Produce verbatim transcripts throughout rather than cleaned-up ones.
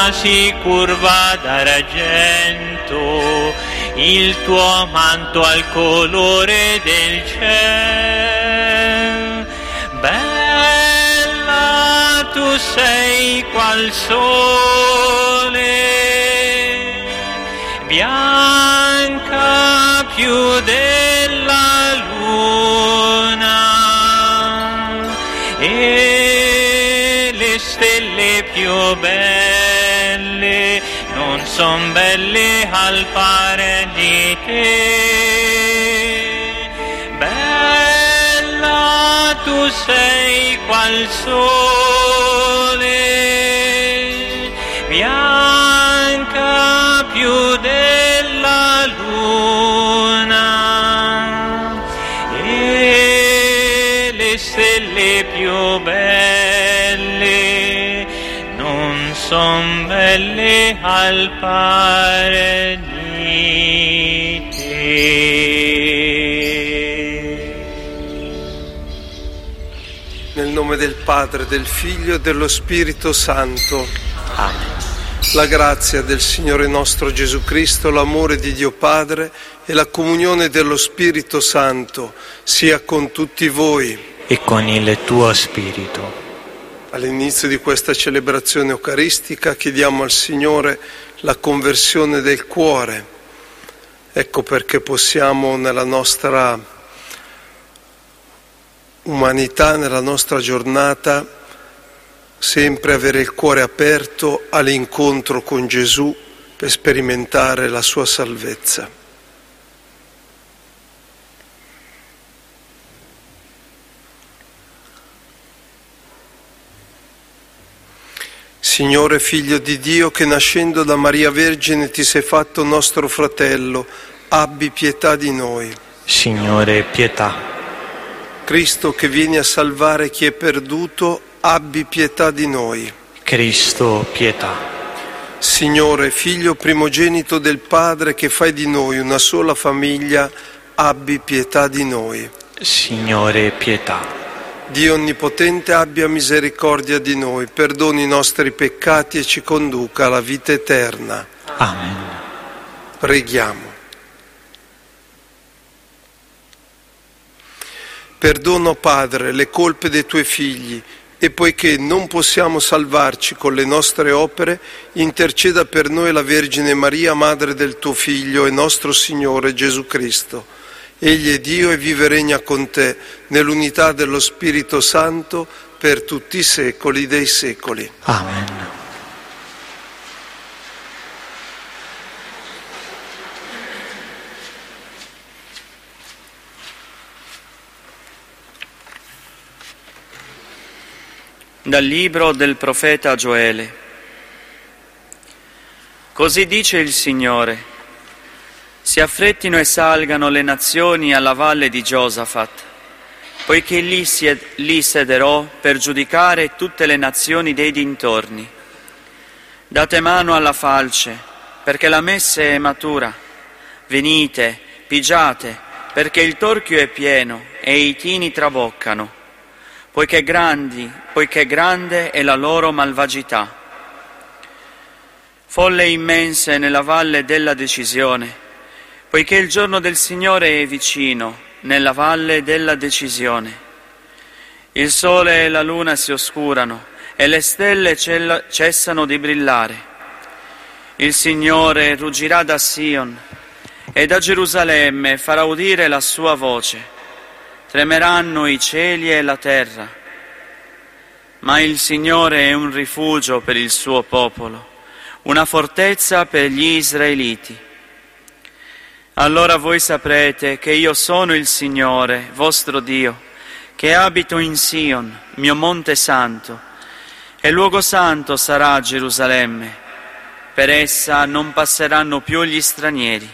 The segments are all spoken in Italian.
quasi curva d'argento, il tuo manto al colore del cielo. Bella tu sei qual sole, bianca più della luna, e le stelle più belle non son belle al pari di te. Bella tu sei qual sole, bianca più della luna, e le stelle più belle non son belle al pari di te. Nel nome del Padre, del Figlio e dello Spirito Santo. Amen. La grazia del Signore nostro Gesù Cristo, l'amore di Dio Padre e la comunione dello Spirito Santo sia con tutti voi. E con il tuo spirito. All'inizio di questa celebrazione eucaristica chiediamo al Signore la conversione del cuore. Ecco perché possiamo nella nostra umanità, nella nostra giornata, sempre avere il cuore aperto all'incontro con Gesù per sperimentare la sua salvezza. Signore, Figlio di Dio, che nascendo da Maria Vergine ti sei fatto nostro fratello, abbi pietà di noi. Signore, pietà. Cristo, che vieni a salvare chi è perduto, abbi pietà di noi. Cristo, pietà. Signore, Figlio primogenito del Padre, che fai di noi una sola famiglia, abbi pietà di noi. Signore, pietà. Dio Onnipotente abbia misericordia di noi, perdoni i nostri peccati e ci conduca alla vita eterna. Amen. Preghiamo. Perdono, Padre, le colpe dei tuoi figli e poiché non possiamo salvarci con le nostre opere, interceda per noi la Vergine Maria, Madre del tuo Figlio e nostro Signore Gesù Cristo. Egli è Dio e vive e regna con te nell'unità dello Spirito Santo per tutti i secoli dei secoli. Amen. Dal libro del profeta Gioele. Così dice il Signore: si affrettino e salgano le nazioni alla valle di Giosafat, poiché lì, sied- lì sederò per giudicare tutte le nazioni dei dintorni. Date mano alla falce, perché la messe è matura. Venite, pigiate, perché il torchio è pieno e i tini traboccano, poiché grandi, poiché grande è la loro malvagità. Folle immense nella valle della decisione, poiché il giorno del Signore è vicino, nella valle della decisione. Il sole e la luna si oscurano e le stelle cessano di brillare. Il Signore ruggirà da Sion e da Gerusalemme farà udire la sua voce. Tremeranno i cieli e la terra. Ma il Signore è un rifugio per il suo popolo, una fortezza per gli israeliti. Allora voi saprete che io sono il Signore, vostro Dio, che abito in Sion, mio monte santo, e luogo santo sarà Gerusalemme. Per essa non passeranno più gli stranieri.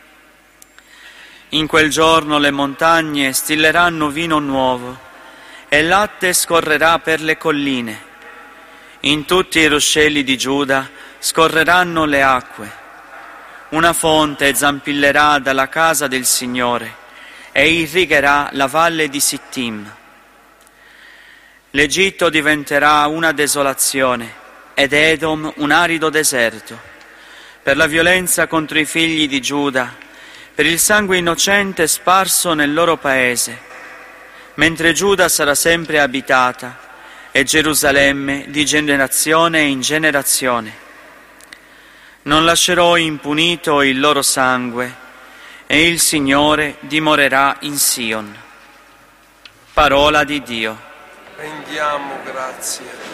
In quel giorno le montagne stilleranno vino nuovo, e il latte scorrerà per le colline. In tutti i ruscelli di Giuda scorreranno le acque. Una fonte zampillerà dalla casa del Signore e irrigherà la valle di Sittim. L'Egitto diventerà una desolazione ed Edom un arido deserto, per la violenza contro i figli di Giuda, per il sangue innocente sparso nel loro paese, mentre Giuda sarà sempre abitata e Gerusalemme di generazione in generazione. Non lascerò impunito il loro sangue, e il Signore dimorerà in Sion. Parola di Dio. Rendiamo grazie.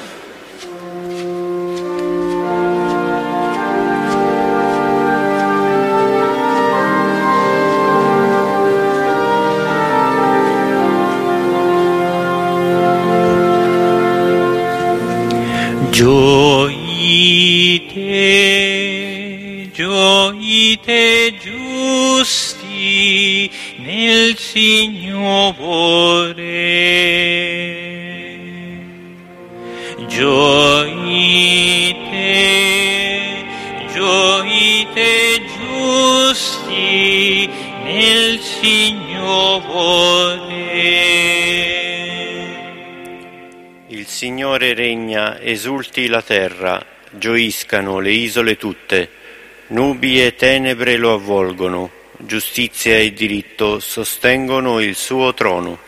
Gioite, gioite giusti nel Signore. Gioite, gioite giusti nel Signore. Il Signore regna, esulti la terra, gioiscano le isole tutte, nubi e tenebre lo avvolgono, giustizia e diritto sostengono il suo trono.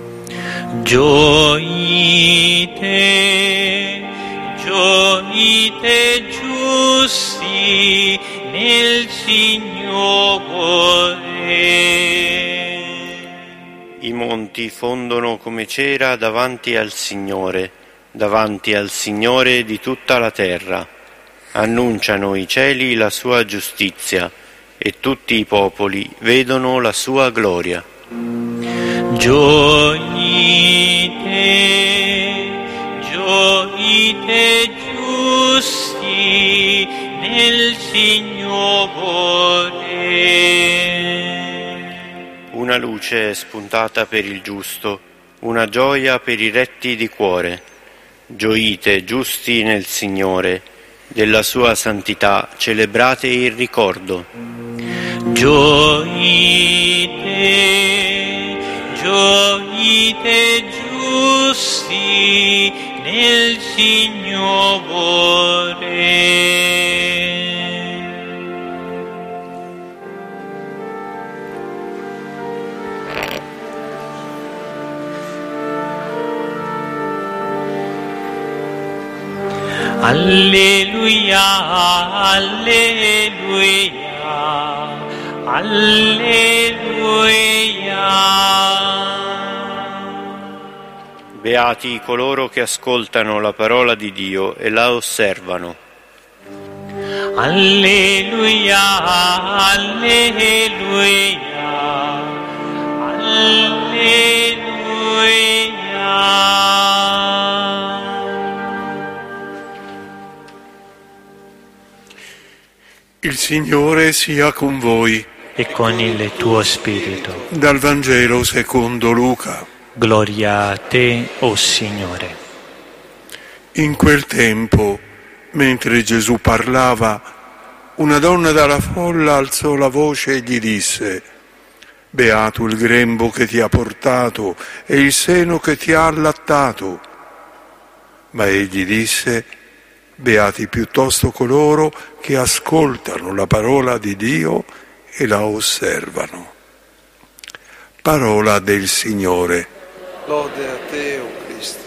Gioite, gioite giusti nel Signore. I monti fondono come cera davanti al Signore, davanti al Signore di tutta la terra. Annunciano i cieli la sua giustizia e tutti i popoli vedono la sua gloria. Gioite, gioite giusti nel Signore. Una luce è spuntata per il giusto, una gioia per i retti di cuore. Gioite giusti nel Signore, della sua santità celebrate il ricordo. Gioite, gioite giusti nel Signore. Alleluia, alleluia, alleluia. Beati coloro che ascoltano la parola di Dio e la osservano. Alleluia, alleluia, alleluia. Il Signore sia con voi. E con il tuo spirito. Dal Vangelo secondo Luca. Gloria a te, o Signore. In quel tempo, mentre Gesù parlava, una donna dalla folla alzò la voce e gli disse: Beato il grembo che ti ha portato e il seno che ti ha allattato. Ma egli disse: Beati piuttosto coloro che ascoltano la parola di Dio e la osservano. Parola del Signore. Lode a te, o Cristo.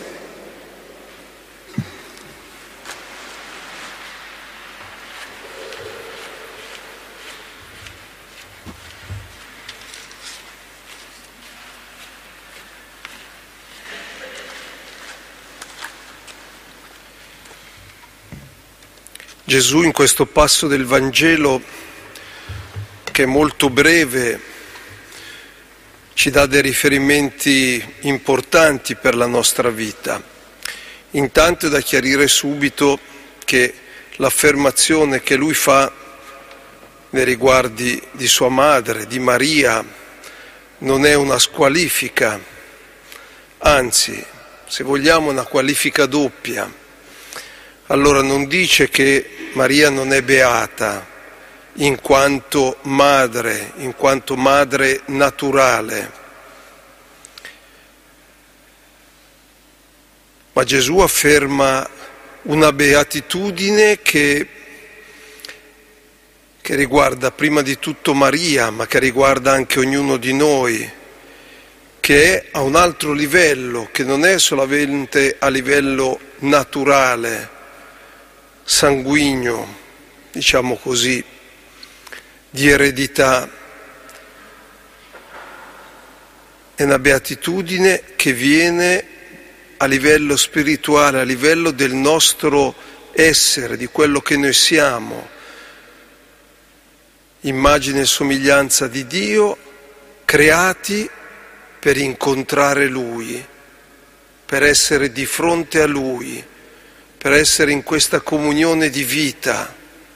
Gesù in questo passo del Vangelo, che è molto breve, ci dà dei riferimenti importanti per la nostra vita. Intanto è da chiarire subito che l'affermazione che lui fa nei riguardi di sua madre, di Maria, non è una squalifica, anzi, se vogliamo, una qualifica doppia. Allora non dice che Maria non è beata in quanto madre, in quanto madre naturale, ma Gesù afferma una beatitudine che, che riguarda prima di tutto Maria, ma che riguarda anche ognuno di noi, che è a un altro livello, che non è solamente a livello naturale, sanguigno, diciamo così, di eredità. È una beatitudine che viene a livello spirituale, a livello del nostro essere, di quello che noi siamo, immagine e somiglianza di Dio, creati per incontrare Lui, per essere di fronte a Lui, per essere in questa comunione di vita.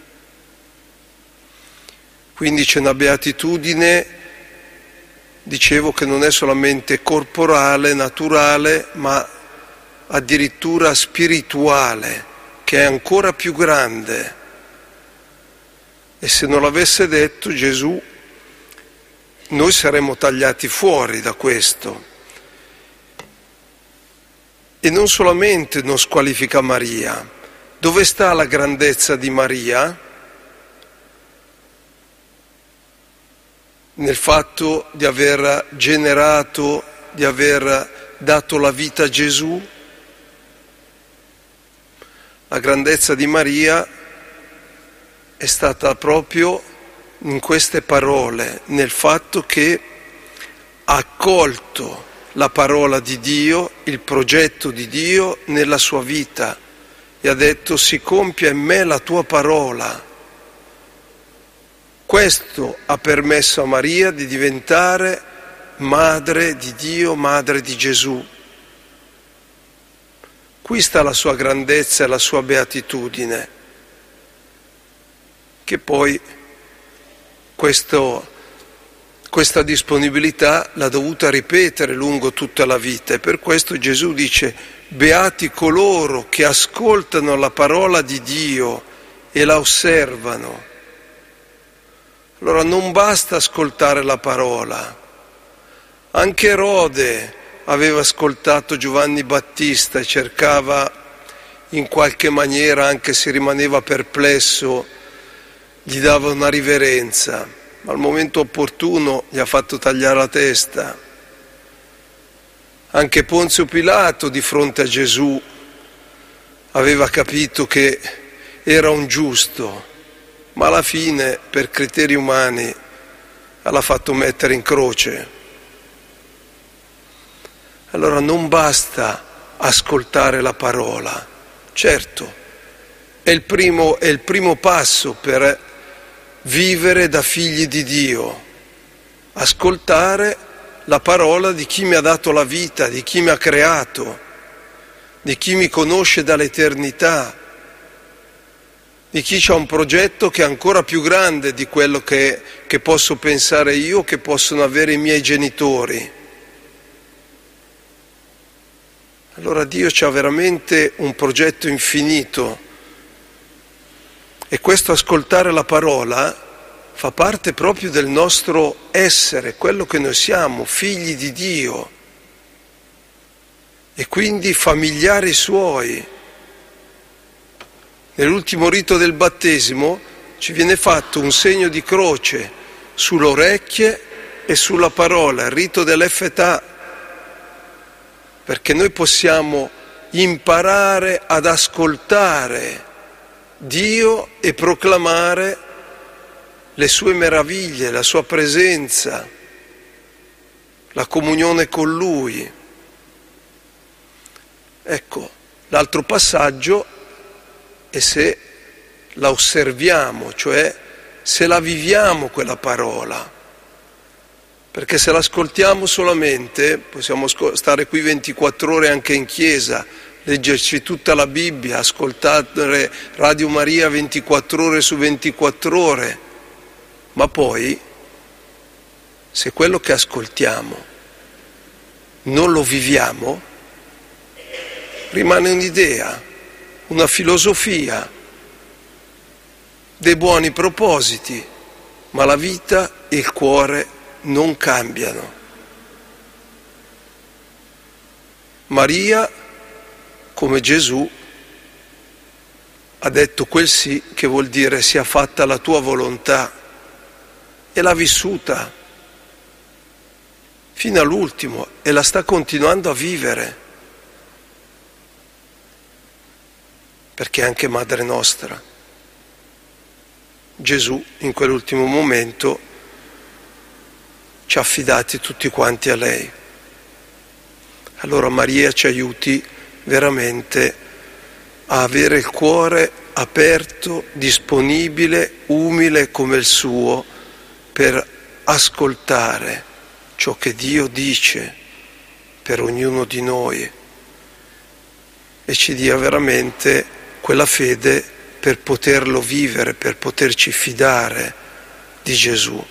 Quindi c'è una beatitudine, dicevo, che non è solamente corporale, naturale, ma addirittura spirituale, che è ancora più grande. E se non l'avesse detto Gesù, noi saremmo tagliati fuori da questo. E non solamente non squalifica Maria. Dove sta la grandezza di Maria? Nel fatto di aver generato, di aver dato la vita a Gesù? La grandezza di Maria è stata proprio in queste parole, nel fatto che ha accolto la parola di Dio, il progetto di Dio nella sua vita e ha detto: si compia in me la tua parola. Questo ha permesso a Maria di diventare madre di Dio, madre di Gesù. Qui sta la sua grandezza e la sua beatitudine, che poi questo, questa disponibilità l'ha dovuta ripetere lungo tutta la vita, e per questo Gesù dice: beati coloro che ascoltano la parola di Dio e la osservano. Allora non basta ascoltare la parola. Anche Erode aveva ascoltato Giovanni Battista e cercava in qualche maniera, anche se rimaneva perplesso, gli dava una riverenza, ma al momento opportuno gli ha fatto tagliare la testa. Anche Ponzio Pilato di fronte a Gesù aveva capito che era un giusto, ma alla fine, per criteri umani, l'ha fatto mettere in croce. Allora non basta ascoltare la parola, certo, è il primo, è il primo passo per vivere da figli di Dio, ascoltare la parola di chi mi ha dato la vita, di chi mi ha creato, di chi mi conosce dall'eternità, di chi ha un progetto che è ancora più grande di quello che, che posso pensare io, che possono avere i miei genitori. Allora Dio ha veramente un progetto infinito, e questo ascoltare la parola fa parte proprio del nostro essere, quello che noi siamo, figli di Dio, e quindi familiari suoi. Nell'ultimo rito del battesimo ci viene fatto un segno di croce sulle orecchie e sulla parola, il rito dell'Effetà, perché noi possiamo imparare ad ascoltare Dio e proclamare le sue meraviglie, la sua presenza, la comunione con Lui. Ecco, l'altro passaggio è se la osserviamo, cioè se la viviamo quella parola, perché se l'ascoltiamo solamente possiamo stare qui ventiquattro ore anche in chiesa, leggerci tutta la Bibbia, ascoltare Radio Maria ventiquattro ore su ventiquattro ore, ma poi se quello che ascoltiamo non lo viviamo, rimane un'idea, una filosofia, dei buoni propositi, ma la vita e il cuore non cambiano. Maria, come Gesù, ha detto quel sì che vuol dire sia fatta la tua volontà, e l'ha vissuta fino all'ultimo e la sta continuando a vivere, perché è anche madre nostra. Gesù in quell'ultimo momento ci ha affidati tutti quanti a lei. Allora Maria ci aiuti veramente a avere il cuore aperto, disponibile, umile come il suo, per ascoltare ciò che Dio dice per ognuno di noi, e ci dia veramente quella fede per poterlo vivere, per poterci fidare di Gesù.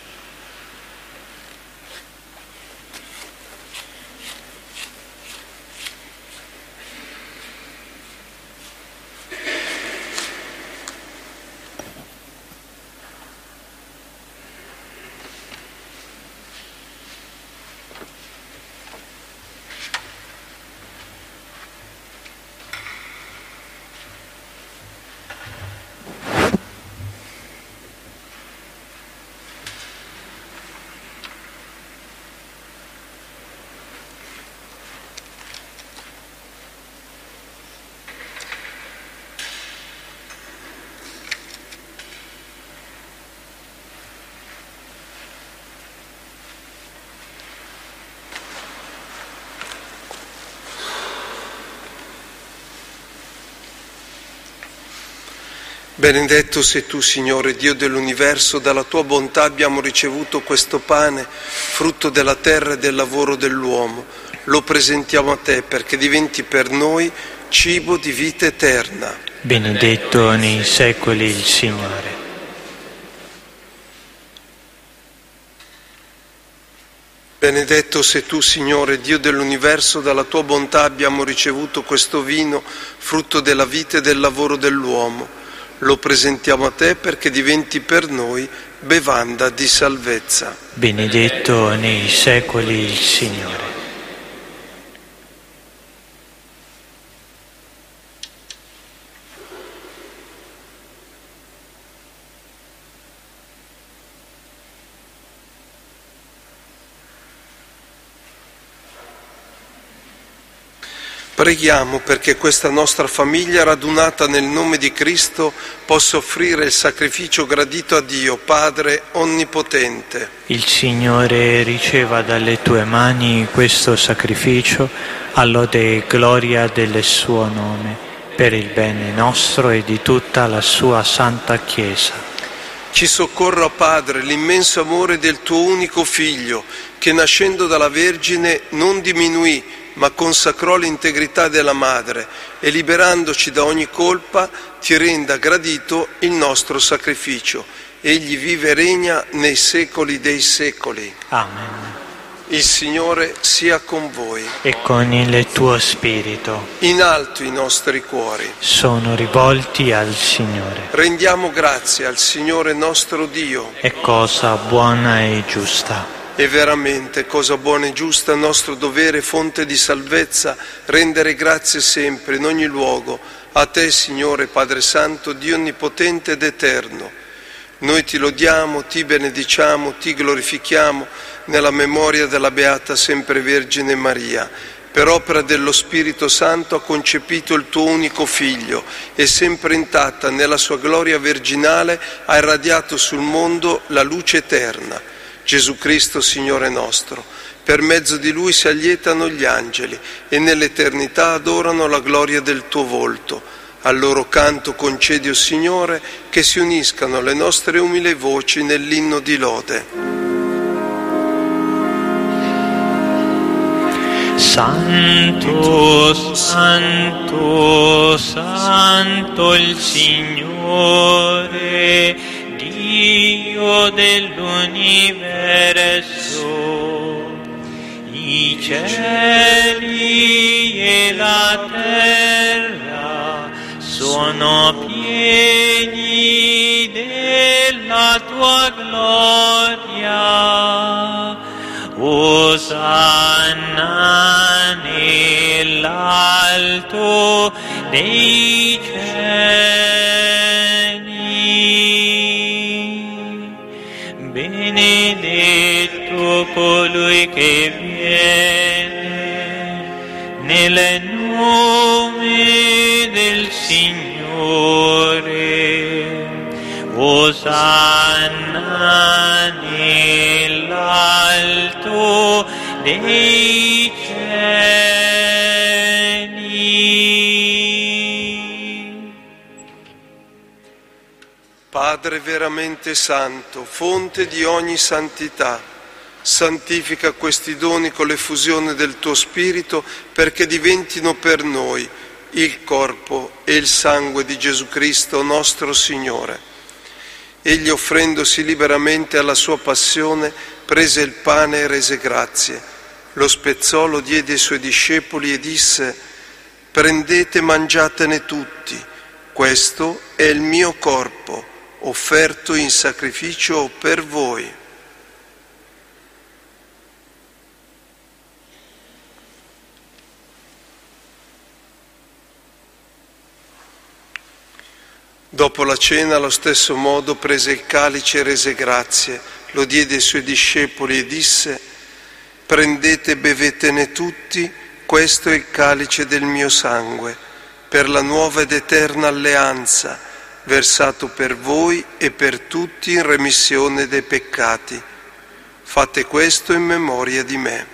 Benedetto sei tu, Signore, Dio dell'universo, dalla tua bontà abbiamo ricevuto questo pane, frutto della terra e del lavoro dell'uomo. Lo presentiamo a te perché diventi per noi cibo di vita eterna. Benedetto nei secoli il Signore. Benedetto sei tu, Signore, Dio dell'universo, dalla tua bontà abbiamo ricevuto questo vino, frutto della vita e del lavoro dell'uomo. Lo presentiamo a te perché diventi per noi bevanda di salvezza. Benedetto nei secoli il Signore. Preghiamo perché questa nostra famiglia radunata nel nome di Cristo possa offrire il sacrificio gradito a Dio, Padre Onnipotente. Il Signore riceva dalle tue mani questo sacrificio a lode e gloria del suo nome, per il bene nostro e di tutta la sua santa Chiesa. Ci soccorra, Padre, l'immenso amore del tuo unico Figlio, che nascendo dalla Vergine non diminuì, ma consacrò l'integrità della madre e liberandoci da ogni colpa ti renda gradito il nostro sacrificio. Egli vive e regna nei secoli dei secoli. Amen. Il Signore sia con voi. E con il tuo spirito. In alto i nostri cuori Sono rivolti al Signore. rendiamo grazie al Signore nostro Dio. È cosa buona e giusta. È veramente cosa buona e giusta, nostro dovere e fonte di salvezza, rendere grazie sempre, in ogni luogo, a te, Signore Padre Santo, Dio onnipotente ed eterno. Noi ti lodiamo, ti benediciamo, ti glorifichiamo nella memoria della Beata Sempre Vergine Maria. Per opera dello Spirito Santo ha concepito il tuo unico Figlio e sempre intatta nella sua gloria virginale ha irradiato sul mondo la luce eterna. Gesù Cristo, Signore nostro, per mezzo di Lui si allietano gli angeli e nell'eternità adorano la gloria del tuo volto. Al loro canto concedi, o Signore, che si uniscano le nostre umili voci nell'inno di lode. Santo, Santo, Santo il Signore, Dio dell'universo, i cieli e la terra sono pieni della tua gloria. Osanna nell'alto dei cieli. benedetto colui che viene nel nome del Signore. Osanna nell'alto dei cieli. Padre veramente santo, fonte di ogni santità, santifica questi doni con l'effusione del tuo Spirito perché diventino per noi il corpo e il sangue di Gesù Cristo nostro Signore. Egli, offrendosi liberamente alla sua passione, prese il pane e rese grazie. Lo spezzò, lo diede ai suoi discepoli e disse: «Prendete e mangiatene tutti, questo è il mio corpo, offerto in sacrificio per voi». Dopo la cena, allo stesso modo, prese il calice e rese grazie, lo diede ai suoi discepoli e disse: «Prendete e bevetene tutti, questo è il calice del mio sangue, per la nuova ed eterna alleanza, versato per voi e per tutti in remissione dei peccati. Fate questo in memoria di me».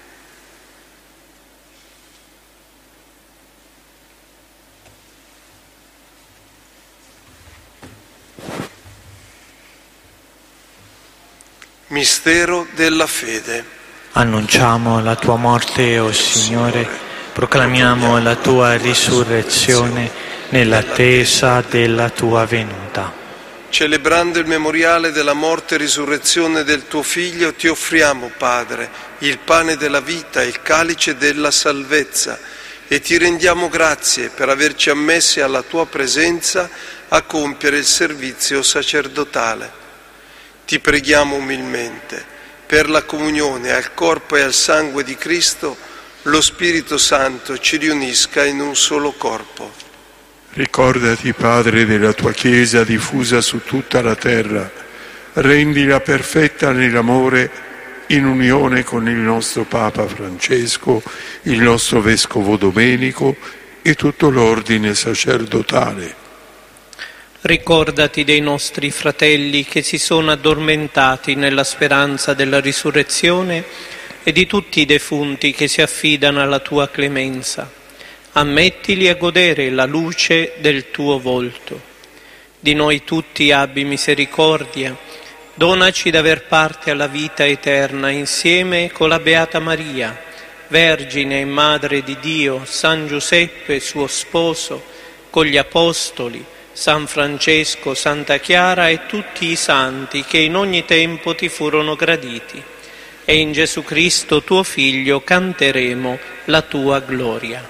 Mistero della fede. Annunciamo la tua morte, o Signore, proclamiamo la tua risurrezione nell'attesa della tua venuta. Celebrando il memoriale della morte e risurrezione del tuo Figlio, ti offriamo, Padre, il pane della vita e il calice della salvezza, e ti rendiamo grazie per averci ammessi alla tua presenza a compiere il servizio sacerdotale. Ti preghiamo umilmente, per la comunione al corpo e al sangue di Cristo, lo Spirito Santo ci riunisca in un solo corpo. Ricordati, Padre, della tua Chiesa diffusa su tutta la terra, rendila perfetta nell'amore, in unione con il nostro Papa Francesco, il nostro Vescovo Domenico e tutto l'ordine sacerdotale. Ricordati dei nostri fratelli che si sono addormentati nella speranza della risurrezione e di tutti i defunti che si affidano alla tua clemenza. Ammettili a godere la luce del tuo volto. Di noi tutti abbi misericordia, donaci d'aver parte alla vita eterna insieme con la Beata Maria, Vergine e Madre di Dio, San Giuseppe, suo sposo, con gli Apostoli, San Francesco, Santa Chiara e tutti i santi che in ogni tempo ti furono graditi. E in Gesù Cristo, tuo Figlio, canteremo la tua gloria.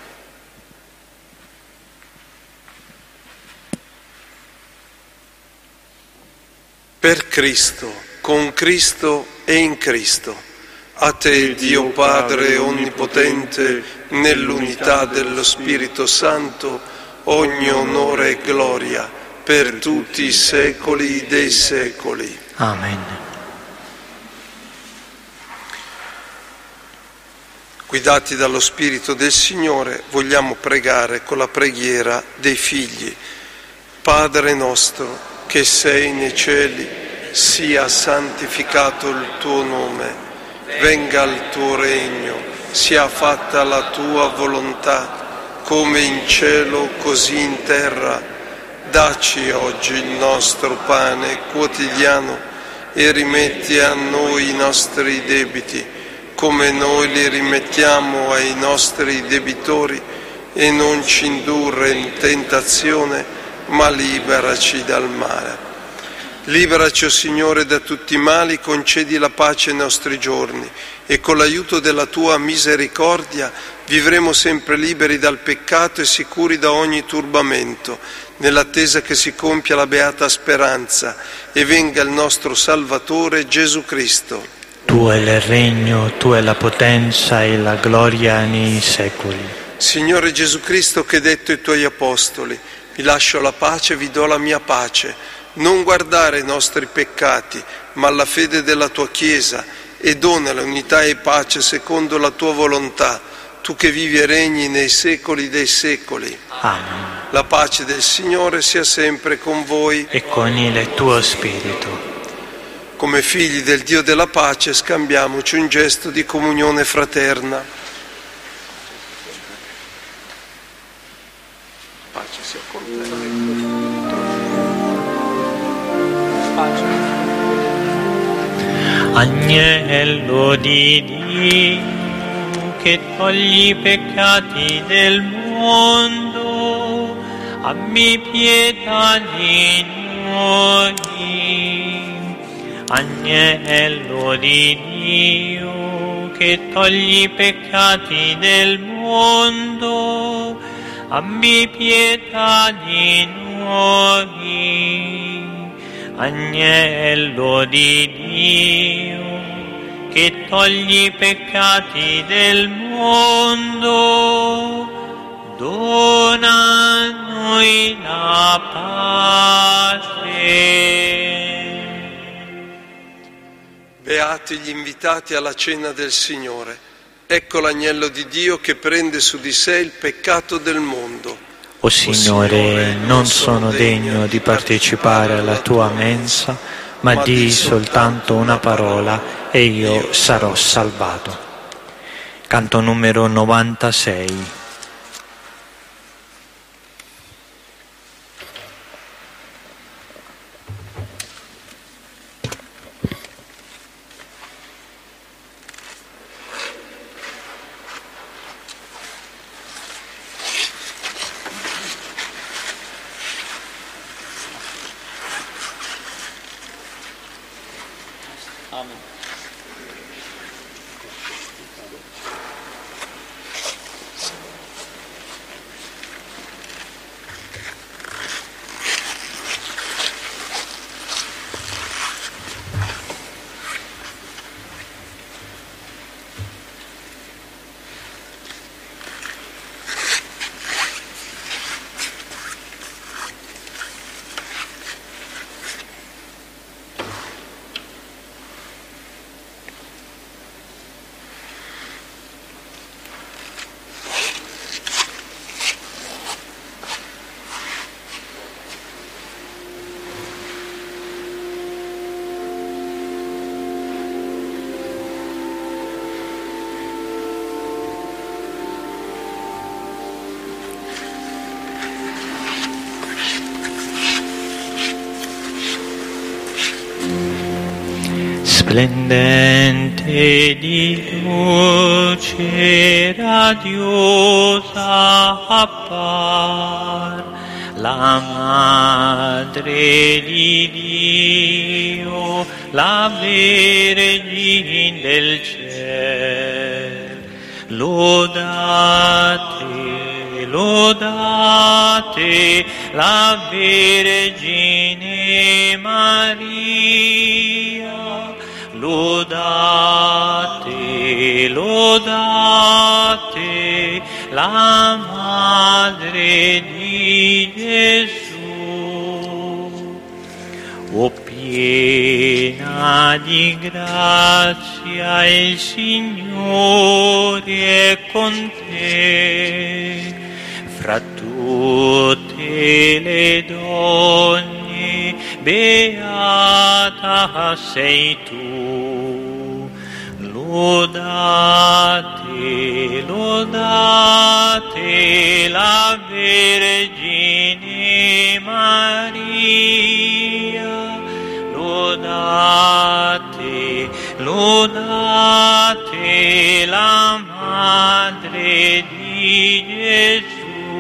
Per Cristo, con Cristo e in Cristo, a te, Dio Padre Onnipotente, nell'unità dello Spirito Santo, ogni onore e gloria per tutti i secoli dei secoli. Amen. Guidati dallo Spirito del Signore, vogliamo pregare con la preghiera dei figli. Padre nostro, che sei nei cieli, sia santificato il tuo nome, venga il tuo regno, sia fatta la tua volontà, come in cielo così in terra. Dacci oggi il nostro pane quotidiano e rimetti a noi i nostri debiti, come noi li rimettiamo ai nostri debitori, e non ci indurre in tentazione, ma liberaci dal male. Liberaci, o Signore, da tutti i mali, concedi la pace ai nostri giorni, e con l'aiuto della tua misericordia vivremo sempre liberi dal peccato e sicuri da ogni turbamento, nell'attesa che si compia la beata speranza e venga il nostro Salvatore Gesù Cristo. Tuo è il regno, tua è la potenza e la gloria nei secoli. Signore Gesù Cristo, che hai detto ai tuoi apostoli: vi lascio la pace, vi do la mia pace. Non guardare i nostri peccati, ma la fede della tua Chiesa, e dona unità e pace secondo la tua volontà, tu che vivi e regni nei secoli dei secoli. Amen. La pace del Signore sia sempre con voi. E con il tuo spirito. Come figli del Dio della pace scambiamoci un gesto di comunione fraterna. Pace sia con te. Agnello di Dio che togli i peccati del mondo, abbi pietà di noi. Agnello di Dio che togli i peccati del mondo, abbi pietà di noi. Agnello di Dio che togli i peccati del mondo, dona a noi la pace. Beati gli invitati alla cena del Signore. Ecco l'agnello di Dio che prende su di sé il peccato del mondo. O Signore, non sono degno di partecipare alla tua mensa, ma di soltanto una parola e io sarò salvato. Canto numero novantasei. Splendente di luce radiosa appar la Madre di Dio, la Vergine del cielo. Lodate, lodate la Vergine Maria. Lodate, lodate la Madre di Gesù. O piena di grazia, il Signore è con te. Fra tutte le donne beata sei tu. Lodate, lodate la Vergine Maria. Lodate, lodate la Madre di Gesù.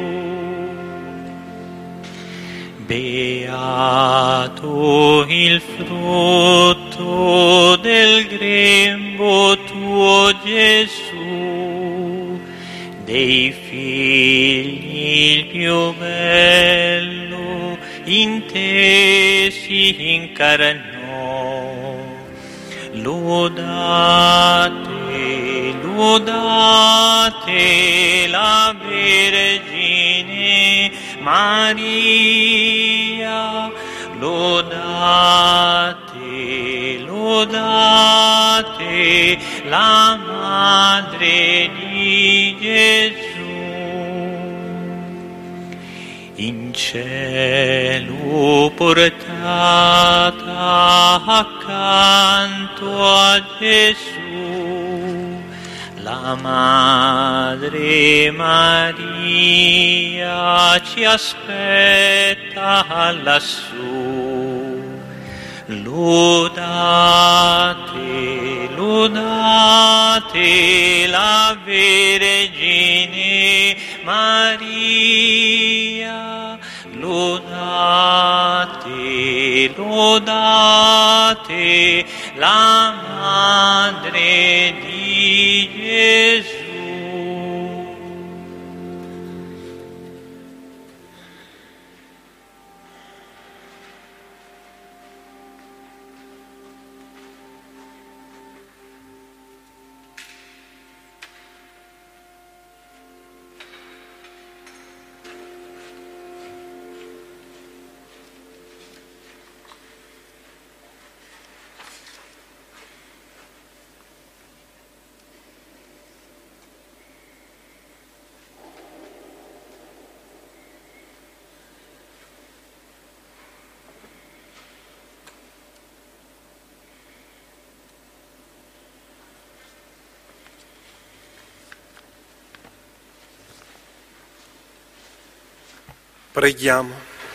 Beato il frutto del grembo tuo, Gesù, dei figli il più bello, in te si incarnò. Lodate, lodate la Vergine Maria. lodate, lodate la Madre di Gesù. In cielo portata accanto a Gesù, la Madre Maria ci aspetta lassù. Lodate, lodate la Vergine Maria, lodate, lodate la Madre di Gesù. Preghiamo.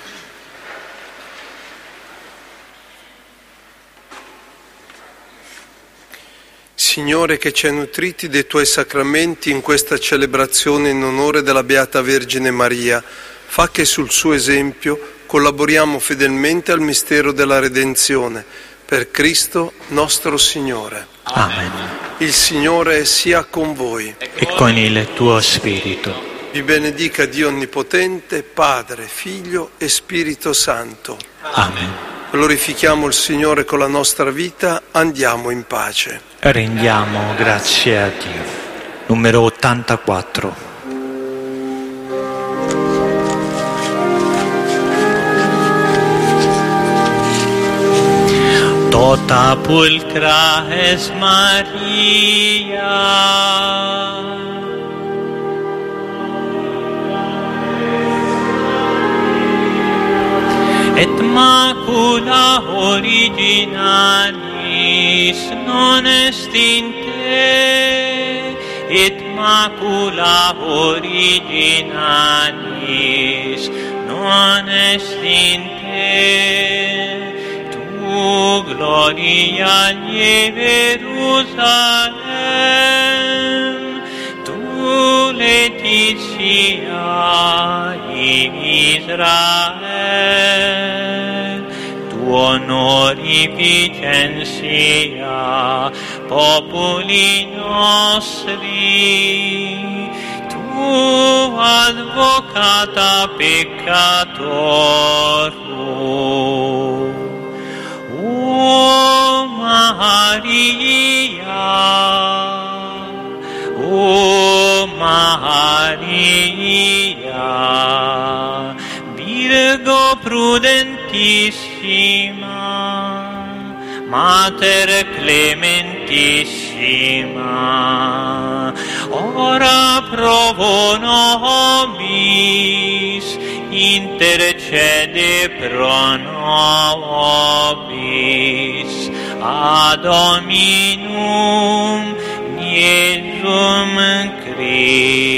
Signore, che ci hai nutriti dei tuoi sacramenti in questa celebrazione in onore della Beata Vergine Maria, fa che sul suo esempio collaboriamo fedelmente al mistero della redenzione. Per Cristo nostro Signore. Amen. Il Signore sia con voi. E con il tuo spirito. Vi benedica Dio Onnipotente, Padre, Figlio e Spirito Santo. Amen. Glorifichiamo il Signore con la nostra vita, andiamo in pace. Rendiamo grazie a Dio. Numero ottantaquattro. Tota pulcra es Maria, et macula originalis non est in te, et macula originalis non est in te. Tu gloria in Jerusalem, tu Laetitia in Israel, tu honorificencia populi nostri, tu advocata peccatorum. O Maria, O Maria, Virgo prudentissima, Mater clementissima, ora pro nobis, intercede pro nobis, ad hominum Iesum Christum.